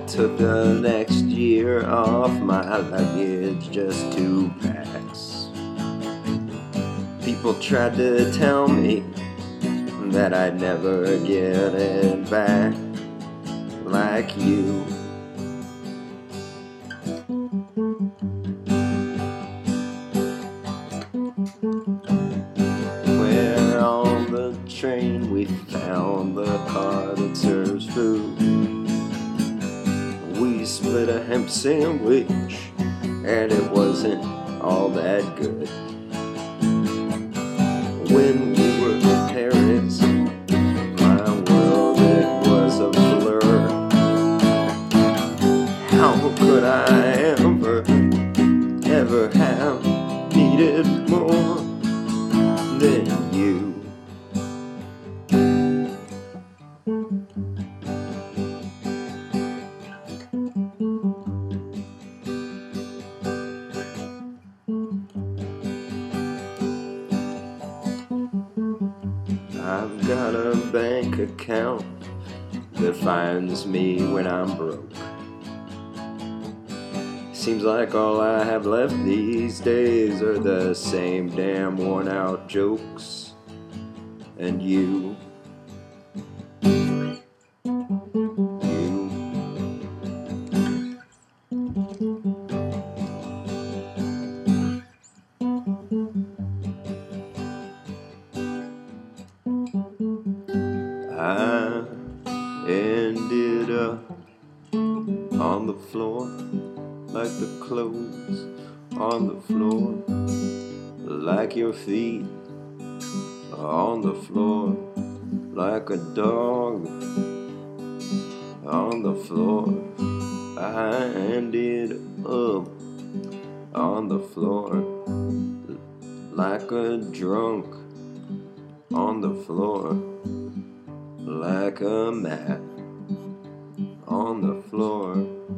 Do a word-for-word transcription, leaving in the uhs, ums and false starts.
took the next year off my luggage, just two packs. People tried to tell me that I'd never get it back like you. Where on the train we found the car that serves food. We split a hemp sandwich and it wasn't all that good. When we were in Paris, my world, it was a blur. How could I ever, ever have needed more than you? I've got a bank account that finds me when I'm broke. Seems like all I have left these days are the same damn worn out jokes. And you, you, I ended up on the floor like the clothes on the floor, like your feet on the floor, like a dog on the floor. I ended up on the floor like a drunk on the floor, like a mat on the floor.